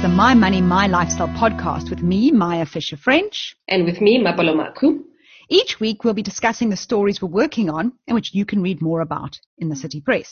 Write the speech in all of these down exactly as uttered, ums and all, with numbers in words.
the My Money, My Lifestyle podcast with me, Maya Fisher-French. And with me, Mapalo Maku. Each week we'll be discussing the stories we're working on and which you can read more about in the City Press.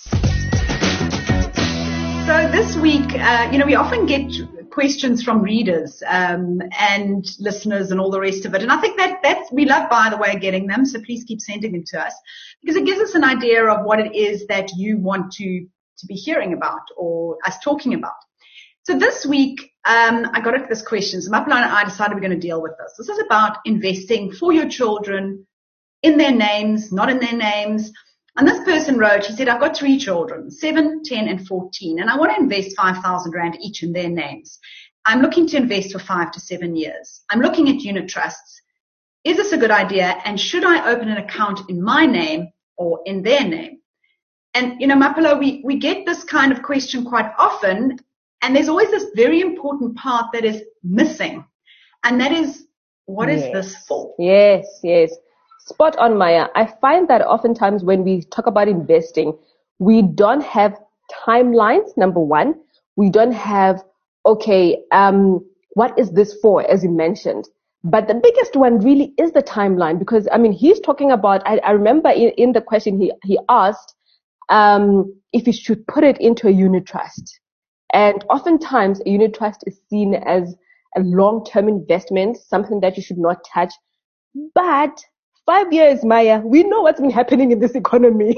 So this week, uh, you know, we often get questions from readers um, and listeners and all the rest of it. And I think that that's, we love, by the way, getting them. So please keep sending them to us because it gives us an idea of what it is that you want to, to be hearing about or us talking about. So this week, um, I got this question. So Mapalo and I decided we're going to deal with this. This is about investing for your children in their names, not in their names. And this person wrote, he said, I've got three children, seven, ten, and fourteen, and I want to invest five thousand rand each in their names. I'm looking to invest for five to seven years. I'm looking at unit trusts. Is this a good idea? And should I open an account in my name or in their name? And, you know, Mapalo, we, we get this kind of question quite often. And there's always this very important part that is missing. And that is, what is yes. this for? Yes, yes. Spot on, Maya. I find that oftentimes when we talk about investing, we don't have timelines, number one. We don't have, okay, um, what is this for, as you mentioned. But the biggest one really is the timeline because, I mean, he's talking about, I, I remember in, in the question he, he asked um, if you should put it into a unit trust. And oftentimes a unit trust is seen as a long-term investment, something that you should not touch. But five years, Maya, we know what's been happening in this economy.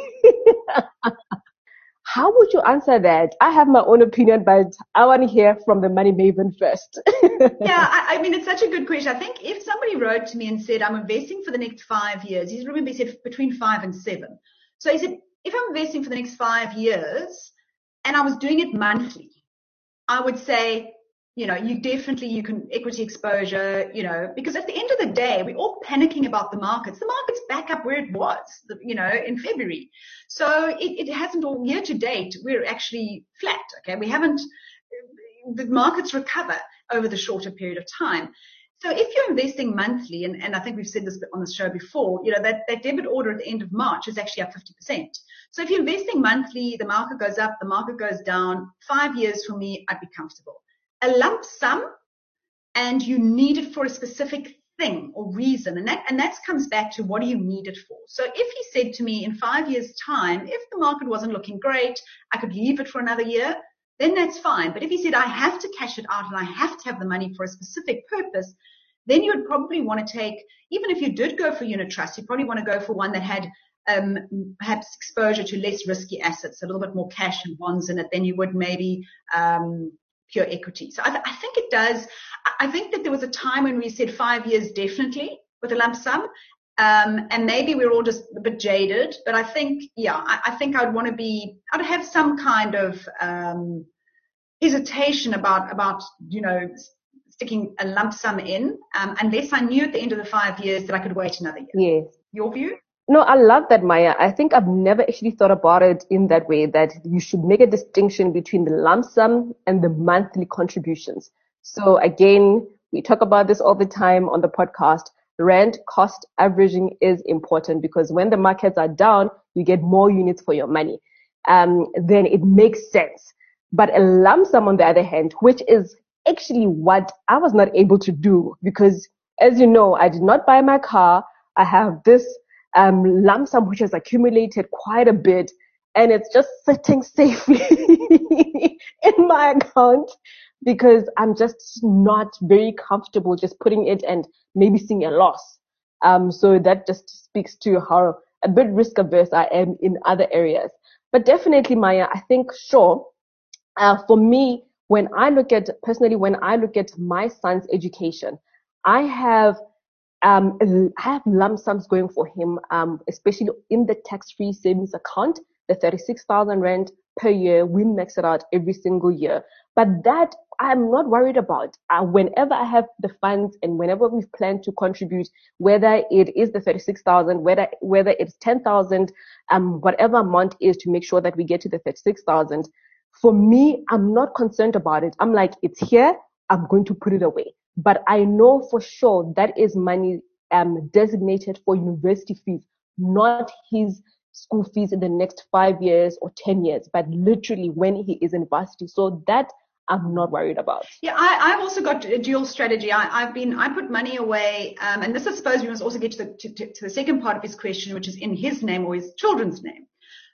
How would you answer that? I have my own opinion, but I want to hear from the money maven first. Yeah, I, I mean, it's such a good question. I think if somebody wrote to me and said, I'm investing for the next five years, he's remember he said between five and seven. So he said, if I'm investing for the next five years and I was doing it monthly, I would say, you know, you definitely, you can equity exposure, you know, because at the end of the day, we're all panicking about the markets. The market's back up where it was, you know, in February. So it, it hasn't all year to date. We're actually flat. Okay. We haven't, the markets recover over the shorter period of time. So if you're investing monthly, and, and I think we've said this on the show before, you know, that, that debit order at the end of March is actually up fifty percent. So if you're investing monthly, the market goes up, the market goes down. Five years for me, I'd be comfortable. A lump sum, and you need it for a specific thing or reason. And that, and that comes back to what do you need it for? So if he said to me in five years' time, if the market wasn't looking great, I could leave it for another year, then that's fine. But if he said, I have to cash it out and I have to have the money for a specific purpose, then you would probably want to take, even if you did go for unit trust, you'd probably want to go for one that had um, perhaps exposure to less risky assets, a little bit more cash and bonds in it than you would maybe um, pure equity. So I, th- I think it does. I think that there was a time when we said five years definitely with a lump sum. Um, and maybe we're all just a bit jaded, but I think, yeah, I, I think I'd want to be, I'd have some kind of, um, hesitation about, about, you know, sticking a lump sum in, um, unless I knew at the end of the five years that I could wait another year. Yes. Your view? No, I love that, Maya. I think I've never actually thought about it in that way, that you should make a distinction between the lump sum and the monthly contributions. So again, we talk about this all the time on the podcast. Rent cost averaging is important because when the markets are down, you get more units for your money. Um, then it makes sense. But a lump sum, on the other hand, which is actually what I was not able to do because, as you know, I did not buy my car. I have this um, lump sum which has accumulated quite a bit, and it's just sitting safely in my account because I'm just not very comfortable just putting it and maybe seeing a loss. Um, so that just speaks to how a bit risk averse I am in other areas. But definitely, Maya, I think, sure, uh, for me, when I look at, personally, when I look at my son's education, I have Um, I have lump sums going for him, um, especially in the tax-free savings account, the thirty-six thousand rand per year. We max it out every single year. But that I'm not worried about. Uh, whenever I have the funds and whenever we've planned to contribute, whether it is the thirty-six thousand, whether, whether it's ten thousand, um, whatever amount is to make sure that we get to the thirty-six thousand, for me, I'm not concerned about it. I'm like, it's here. I'm going to put it away. But I know for sure that is money um, designated for university fees, not his school fees in the next five years or ten years, but literally when he is in varsity. So that I'm not worried about. Yeah, I, I've also got a dual strategy. I, I've been, I put money away, um, and this I suppose we must also get to the, to, to the second part of his question, which is in his name or his children's name.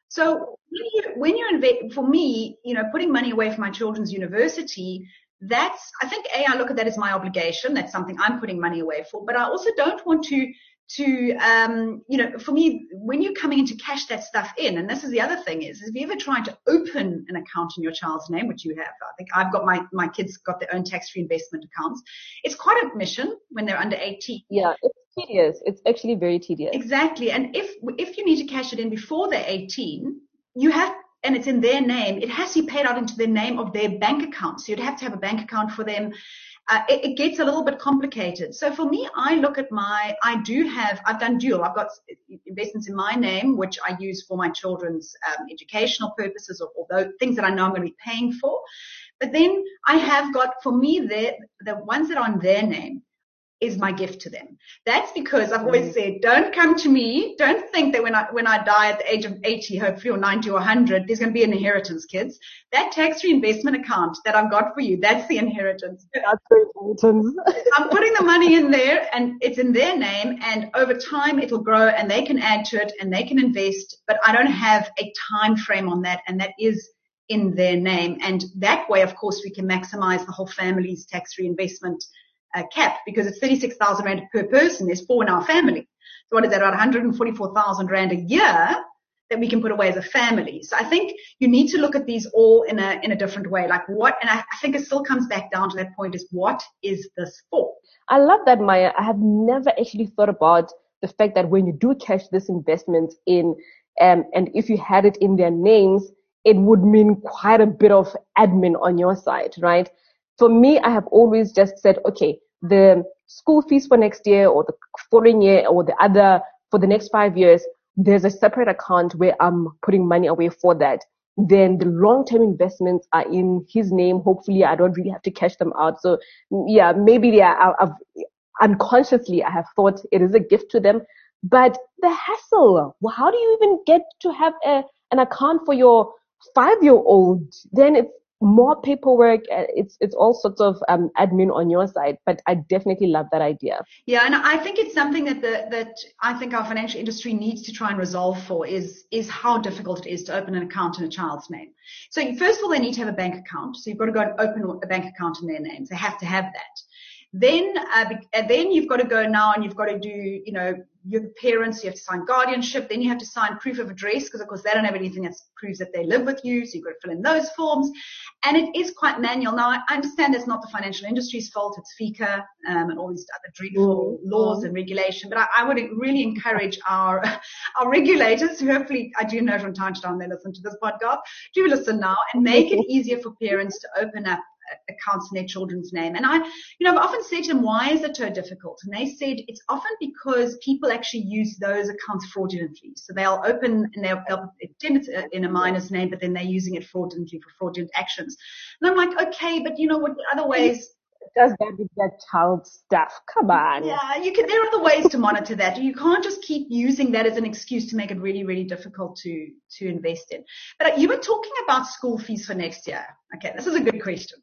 So when you, when you invest, for me, you know, putting money away for my children's university, that's, I think, A, I look at that as my obligation. That's something I'm putting money away for. But I also don't want to, to, um, you know, for me, when you're coming in to cash that stuff in, and this is the other thing is, is if you ever tried to open an account in your child's name, which you have, I think I've got my, my kids got their own tax-free investment accounts. It's quite a mission when they're under eighteen. Yeah, it's tedious. It's actually very tedious. Exactly. And if, if you need to cash it in before they're eighteen, you have, and it's in their name, it has to be paid out into the name of their bank account. So you'd have to have a bank account for them. Uh, it, it gets a little bit complicated. So for me, I look at my, I do have, I've done dual. I've got investments in my name, which I use for my children's um, educational purposes or, or those things that I know I'm going to be paying for. But then I have got, for me, the, the ones that are on their name is my gift to them. That's because I've always said, don't come to me. Don't think that when I, when I die at the age of eighty, hopefully, or ninety or one hundred, there's going to be an inheritance, kids. That tax-free investment account that I've got for you, that's the inheritance. That's the inheritance. I'm putting the money in there and it's in their name, and over time it'll grow and they can add to it and they can invest, but I don't have a time frame on that, and that is in their name. And that way, of course, we can maximize the whole family's tax-free investment Uh, cap, because it's thirty-six thousand rand per person. There's four in our family. So what is that, about one hundred forty-four thousand rand a year that we can put away as a family. So I think you need to look at these all in a, in a different way. Like what, and I, I think it still comes back down to that point is, what is this for? I love that, Maya. I have never actually thought about the fact that when you do cash this investment in, um, and if you had it in their names, it would mean quite a bit of admin on your side, right? For me, I have always just said, okay, the school fees for next year or the following year or the other for the next five years, there's a separate account where I'm putting money away for that. Then the long-term investments are in his name. Hopefully, I don't really have to cash them out. So yeah, maybe yeah, I've, unconsciously I have thought it is a gift to them. But the hassle, well, how do you even get to have a, an account for your five-year-old? Then it's more paperwork. It's it's all sorts of um, admin on your side, but I definitely love that idea. Yeah, and I think it's something that the, that I think our financial industry needs to try and resolve for is is how difficult it is to open an account in a child's name. So first of all, they need to have a bank account. So you've got to go and open a bank account in their names. They have to have that. Then, uh, then you've got to go now and you've got to do, you know, your parents, you have to sign guardianship. Then you have to sign proof of address because, of course, they don't have anything that proves that they live with you. So you've got to fill in those forms. And it is quite manual. Now, I understand it's not the financial industry's fault. It's FICA um, and all these other dreadful mm-hmm. laws and regulation. But I, I would really encourage our our regulators, who hopefully I do know from time to time they listen to this podcast, do listen now and make it easier for parents to open up accounts in their children's name. And I, you know, I've often said to them, why is it so difficult? And they said it's often because people actually use those accounts fraudulently. So they'll open and they'll, they'll pretend it's in a minor's name, but then they're using it fraudulently for fraudulent actions. And I'm like, okay, but you know what, other ways. Does that with that child stuff? Come on. Yeah, you can, there are other ways to monitor that. You can't just keep using that as an excuse to make it really, really difficult to, to invest in. But you were talking about school fees for next year. Okay, this is a good question.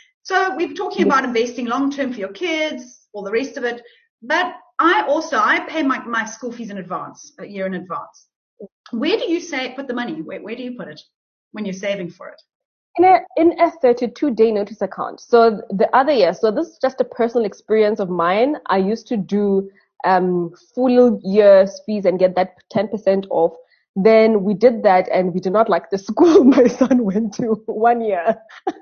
So we're talking about investing long-term for your kids, all the rest of it. But I also, I pay my, my school fees in advance, a year in advance. Where do you say, put the money? Where, where do you put it when you're saving for it? In a, in a thirty-two day notice account. So the other year, so this is just a personal experience of mine. I used to do um full year's fees and get that ten percent off. Then we did that and we did not like the school my son went to one year.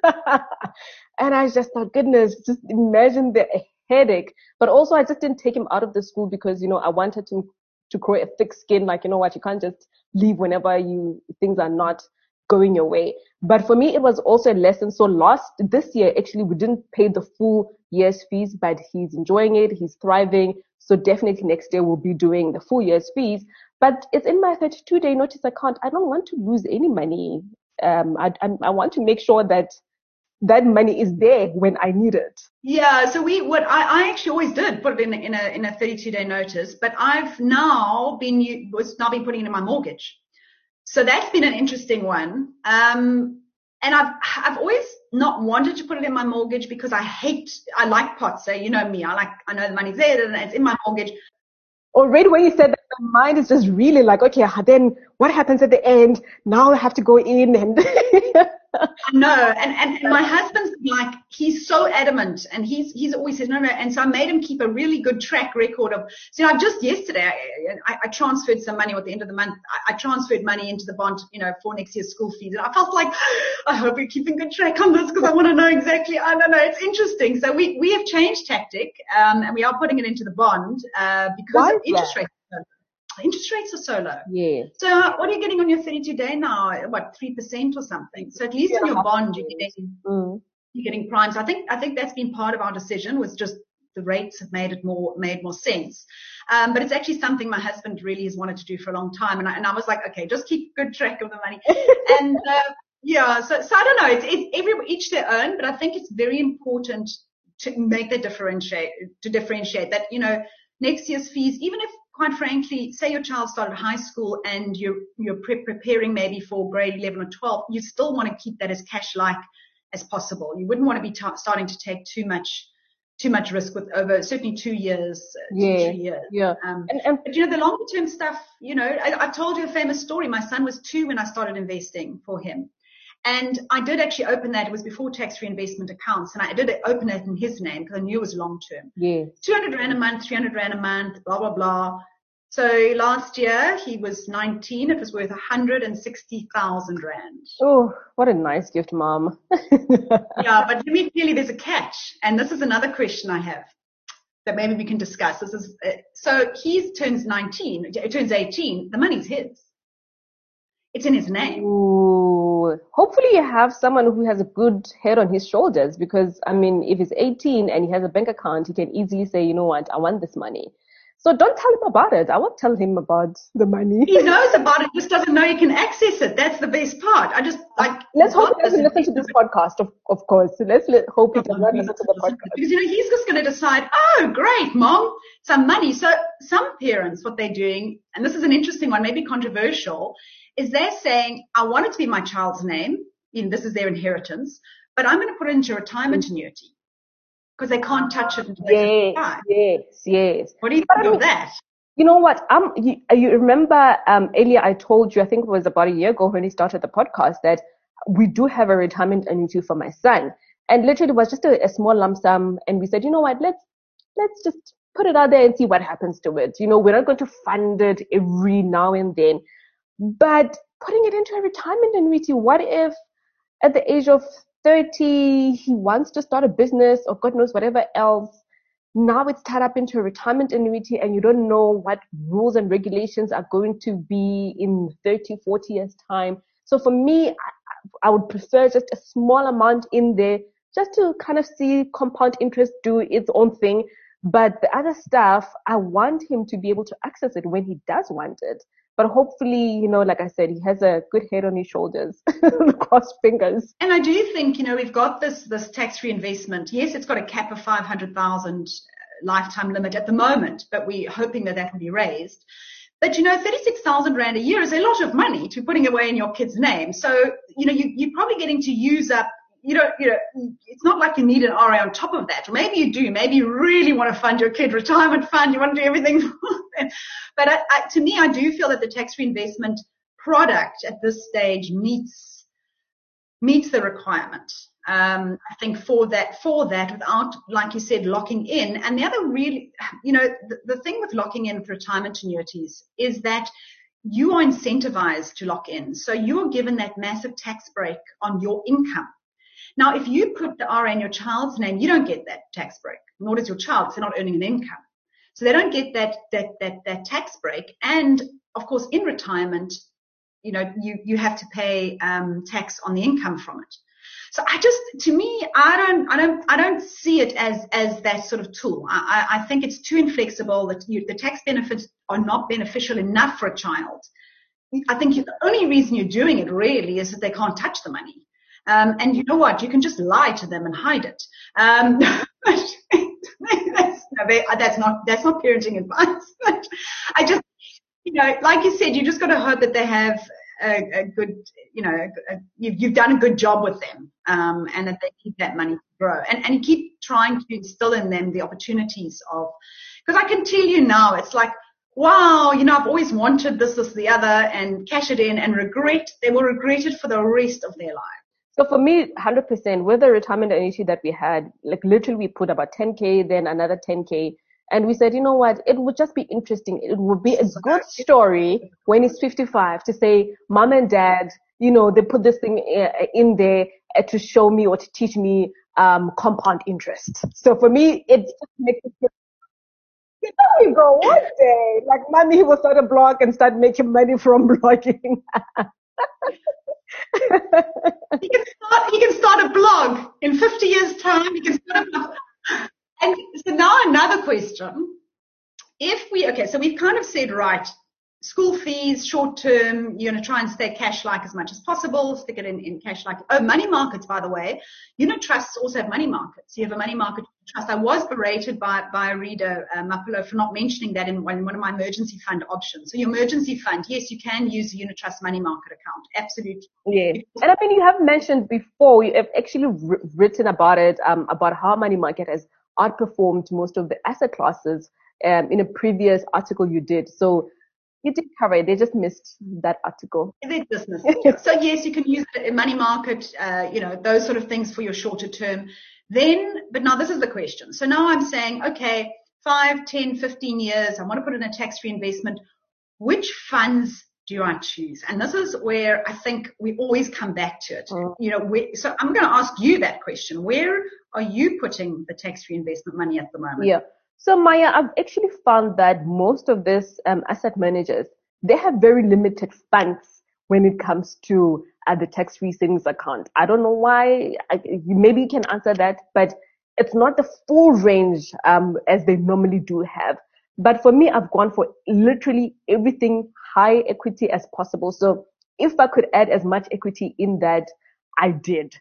And I just thought, goodness, just imagine the headache. But also I just didn't take him out of the school because, you know, I wanted him to grow a thick skin. Like, you know what, you can't just leave whenever you things are not going your way. But for me, it was also a lesson. So last, this year, actually, we didn't pay the full year's fees, but he's enjoying it. He's thriving. So definitely next year we'll be doing the full year's fees. But it's in my thirty-two day notice account. I don't want to lose any money. Um, I, I, I want to make sure that that money is there when I need it. Yeah. So we, what I, I actually always did put it in, in a, in a thirty-two day notice, but I've now been, was now been putting it in my mortgage. So that's been an interesting one. Um, And I've, I've always not wanted to put it in my mortgage because I hate, I like pots. So you know me, I like, I know the money's there and it's in my mortgage. Already when you said that, my mind is just really like, okay, then what happens at the end? Now I have to go in and No, and, and, and my husband's like, he's so adamant, and he's he's always said, no, no, and so I made him keep a really good track record of, so, you know, just yesterday, I, I transferred some money at the end of the month, I, I transferred money into the bond, you know, for next year's school fees, and I felt like, I hope you're keeping good track on this, because I want to know exactly, I don't know, it's interesting, so we, we have changed tactic, um, and we are putting it into the bond, uh, because Why of is interest that? rates. Interest rates are so low. Yeah. So uh, what are you getting on your thirty-two day now? What, three percent or something? So at least in your bond, you're getting, mm. you're getting prime. So I think, I think that's been part of our decision, was just the rates have made it more, made more sense. Um, but it's actually something my husband really has wanted to do for a long time. And I, and I was like, okay, just keep good track of the money. and, uh, yeah, so, so I don't know. It's, it's every, each their own, but I think it's very important to make that differentiate, to differentiate that, you know, next year's fees, even if, quite frankly, say your child started high school and you're, you're pre- preparing maybe for grade eleven or twelve, you still want to keep that as cash-like as possible. You wouldn't want to be t- starting to take too much, too much risk with over certainly two years, uh, yeah, two, three years. Yeah. Um, and, and, but you know, the longer term stuff, you know, I, I've told you a famous story. My son was two when I started investing for him. And I did actually open that. It was before tax-free investment accounts. And I did open it in his name because I knew it was long-term. Yes. two hundred rand a month, three hundred rand a month, blah, blah, blah. So last year he was nineteen. It was worth one hundred sixty thousand rand. Oh, what a nice gift, Mom. Yeah, but let me tell you, there's a catch. And this is another question I have that maybe we can discuss. This is, uh, so he turns nineteen, it turns eighteen. The money's his. It's in his name. Ooh. Hopefully you have someone who has a good head on his shoulders, because, I mean, if he's eighteen and he has a bank account, he can easily say, you know what, I want this money. So don't tell him about it. I won't tell him about the money. He knows about it, just doesn't know he can access it. That's the best part. I just like. Let's hope he doesn't listen to this podcast, of, of course. Let's let, hope he does not listen to the podcast. Because, you know, he's just going to decide, oh, great, Mom, some money. So some parents, what they're doing, and this is an interesting one, maybe controversial, is they're saying, I want it to be my child's name, and this is their inheritance, but I'm going to put it into a retirement annuity because they can't touch it until they're Yes, yes, yes. What do you think of that? You know what? Um, you, you remember um, earlier I told you, I think it was about a year ago when we started the podcast, that we do have a retirement annuity for my son. And literally it was just a, a small lump sum. And we said, you know what, let's, let's just put it out there and see what happens to it. You know, we're not going to fund it every now and then, but putting it into a retirement annuity, what if at the age of thirty, he wants to start a business or God knows whatever else. Now it's tied up into a retirement annuity and you don't know what rules and regulations are going to be in thirty, forty years time. So for me, I, I would prefer just a small amount in there just to kind of see compound interest do its own thing. But the other stuff, I want him to be able to access it when he does want it. But hopefully, you know, like I said, he has a good head on his shoulders. Cross fingers. And I do think, you know, we've got this this tax-free investment. Yes, it's got a cap of five hundred thousand lifetime limit at the moment, but we're hoping that that will be raised. But, you know, thirty-six thousand rand a year is a lot of money to be putting away in your kid's name. So, you know, you, you're probably getting to use up, you know, you know, it's not like you need an R A on top of that. Or maybe you do. Maybe you really want to fund your kid retirement fund. You want to do everything. But I, I, to me, I do feel that the tax-free investment product at this stage meets meets the requirement. Um, I think for that, for that, without, like you said, locking in. And the other really, you know, the, the thing with locking in with retirement annuities is that you are incentivized to lock in. So you're given that massive tax break on your income. Now, if you put the R A in your child's name, you don't get that tax break, nor does your child, because they're not earning an income. So they don't get that, that, that, that tax break. And of course, in retirement, you know, you, you have to pay, um, tax on the income from it. So I just, to me, I don't, I don't, I don't see it as, as that sort of tool. I, I think it's too inflexible, that you, the tax benefits are not beneficial enough for a child. I think you, the only reason you're doing it really is that they can't touch the money. Um, and you know what? You can just lie to them and hide it. Um, that's, that's not, that's not parenting advice. I just, you know, like you said, you just got to hope that they have a, a good, you know, a, you've, you've done a good job with them, um, and that they keep that money to grow, and and you keep trying to instill in them the opportunities of, because I can tell you now, it's like, wow, you know, I've always wanted this, this, the other, and cash it in and regret. They will regret it for the rest of their life. So for me, one hundred percent, with the retirement annuity that we had, like literally we put about ten K, then another ten K. And we said, you know what, it would just be interesting. It would be a good story when he's fifty-five to say, mom and dad, you know, they put this thing in there to show me or to teach me um, compound interest. So for me, it just makes it. There we go. One day, like mommy, he will start a blog and start making money from blogging. he can start. He can start a blog in fifty years' time. He can start a blog. And so now another question. If we, okay, so we've kind of said, right, school fees, short term, you're going to try and stay cash-like as much as possible, stick it in, in cash-like. Oh, money markets, by the way. Unit trusts also have money markets. You have a money market trust. I was berated by, by a reader, uh, Mapolo, for not mentioning that in one, in one of my emergency fund options. So your emergency fund, yes, you can use a unit trust money market account. Absolutely. Yeah. And I mean, you have mentioned before, you have actually r- written about it, um, about how money market has outperformed most of the asset classes um, in a previous article you did. So you did cover it. They just missed that article. They just missed it. So yes, you can use it in money market, uh, you know, those sort of things for your shorter term. Then, but now this is the question. So now I'm saying, okay, five, ten, fifteen years, I want to put in a tax-free investment. Which funds do I choose? And this is where I think we always come back to it. Mm. You know, we, so I'm going to ask you that question. Where are you putting the tax-free investment money at the moment? Yeah. So Maya, I've actually found that most of these um, asset managers, they have very limited funds when it comes to uh, the tax-free savings account. I don't know why. I, maybe you can answer that, but it's not the full range um, as they normally do have. But for me, I've gone for literally everything high equity as possible. So if I could add as much equity in that, I did.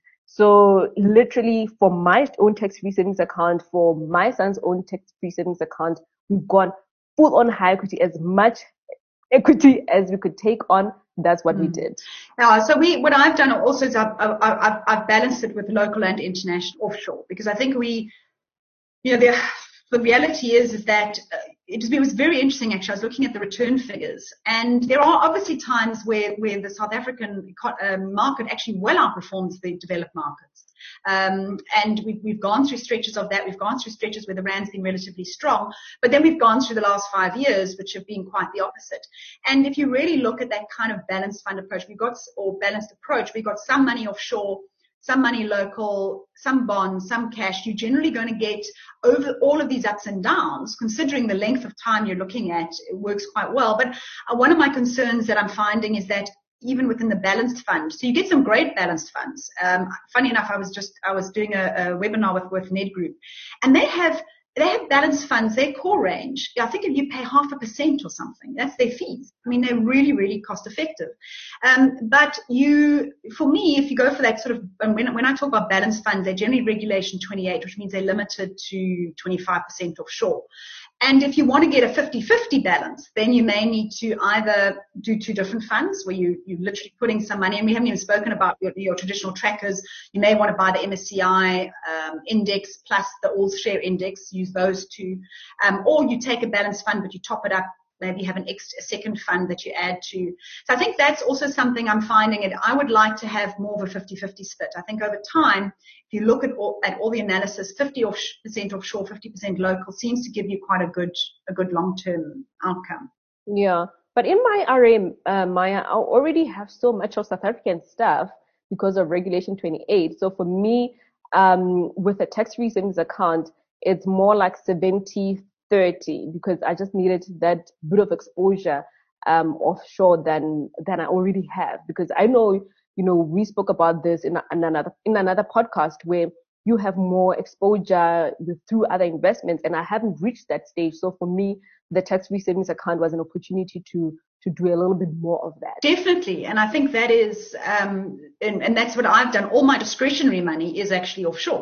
So literally for my own tax-free savings account, for my son's own tax-free savings account, we've gone full on high equity, as much equity as we could take on. That's what mm. we did. Yeah, so we, what I've done also is I've, I've, I've balanced it with local and international offshore, because I think we, you know, the, the reality is, is that uh, it, it was very interesting actually. I was looking at the return figures, and there are obviously times where, where the South African uh, market actually well outperforms the developed markets. Um, and we've, we've gone through stretches of that. We've gone through stretches where the rand's been relatively strong, but then we've gone through the last five years, which have been quite the opposite. And if you really look at that kind of balanced fund approach, we've got, or balanced approach, we've got some money offshore, some money local, some bonds, some cash. You're generally going to get over all of these ups and downs, considering the length of time you're looking at. It works quite well. But uh, one of my concerns that I'm finding is that even within the balanced fund, so you get some great balanced funds. Um, funny enough, I was just, I was doing a, a webinar with, with Ned Group, and they have, they have balanced funds, their core range. I think if you pay half a percent or something, that's their fees. I mean, they're really, really cost effective. Um, but you, for me, if you go for that sort of, and when, when I talk about balanced funds, they're generally regulation twenty-eight, which means they're limited to twenty-five percent offshore. And if you want to get a fifty-fifty balance, then you may need to either do two different funds where you, you're literally putting some money, and we haven't even spoken about your, your traditional trackers. You may want to buy the M S C I um, index plus the All Share index, use those two. Um, or you take a balanced fund, but you top it up, maybe have an extra, a second fund that you add to. So I think that's also something I'm finding, and I would like to have more of a fifty-fifty split. I think over time, if you look at all, at all the analysis, fifty percent offshore, fifty percent local seems to give you quite a good, a good long-term outcome. Yeah. But in my R A, uh, Maya, I already have so much of South African stuff because of Regulation twenty-eight. So for me, um, with a tax-free savings account, it's more like seventy thirty, because I just needed that bit of exposure um, offshore than than I already have. Because I know, you know, we spoke about this in, in another in another podcast where you have more exposure with, through other investments, and I haven't reached that stage. So for me, the tax-free savings account was an opportunity to to do a little bit more of that. Definitely, and I think that is, um, and, and that's what I've done. All my discretionary money is actually offshore.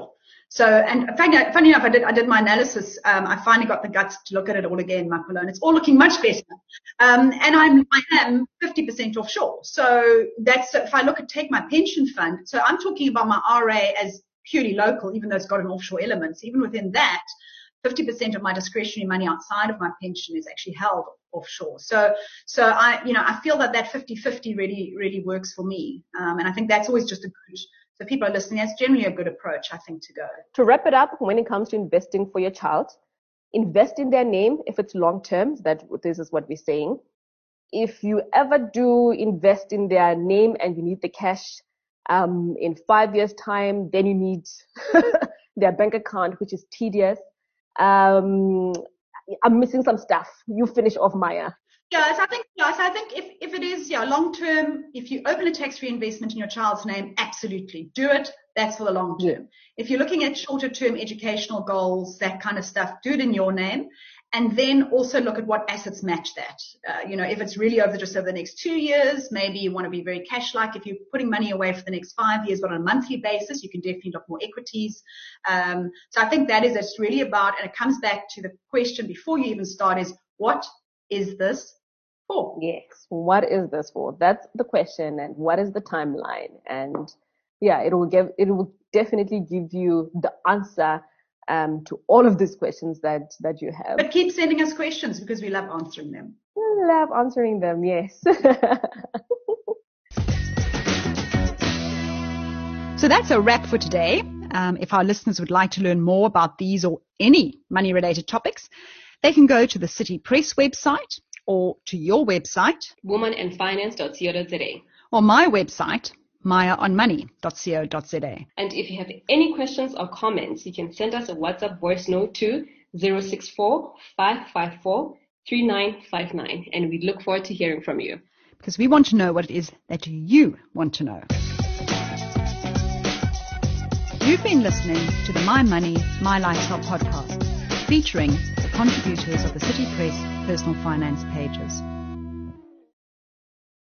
So, and funny, funny enough, I did, I did my analysis. Um, I finally got the guts to look at it all again, Mark Malone. It's all looking much better. Um, and I'm, I am fifty percent offshore. So that's, if I look at, take my pension fund. So I'm talking about my R A as purely local, even though it's got an offshore element. Even within that, fifty percent of my discretionary money outside of my pension is actually held offshore. So, so I, you know, I feel that that fifty-fifty really, really works for me. Um, and I think that's always just a good, so people are listening, that's generally a good approach, I think, to go. To wrap it up, when it comes to investing for your child, invest in their name if it's long term. That this is what we're saying. If you ever do invest in their name and you need the cash um, in five years time, then you need their bank account, which is tedious. Um, I'm missing some stuff. You finish off, Maya. Yes, I think, yes, I think if, if it is, yeah, long term, if you open a tax-free investment in your child's name, absolutely do it. That's for the long term. Yeah. If you're looking at shorter term educational goals, that kind of stuff, do it in your name. And then also look at what assets match that. Uh, you know, if it's really over just over the next two years, maybe you want to be very cash-like. If you're putting money away for the next five years, but on a monthly basis, you can definitely look more equities. Um, so I think that is, it's really about, and it comes back to the question before you even start is, what is this for? Yes. What is this for? That's the question. And what is the timeline? And yeah, it will give, it will definitely give you the answer Um, to all of these questions that, that you have. But keep sending us questions because we love answering them. We love answering them, yes. So that's a wrap for today. Um, if our listeners would like to learn more about these or any money-related topics, they can go to the City Press website or to your website, woman and finance dot co dot za, or my website, maya on money dot co dot za. And if you have any questions or comments, you can send us a WhatsApp voice note to zero six four, five five four, three nine five nine, and we look forward to hearing from you. Because we want to know what it is that you want to know. You've been listening to the My Money, My Lifestyle podcast, featuring the contributors of the City Press personal finance pages.